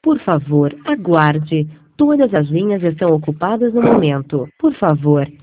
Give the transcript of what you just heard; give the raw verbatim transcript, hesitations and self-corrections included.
Por favor, aguarde. Todas as linhas estão ocupadas no momento. Por favor,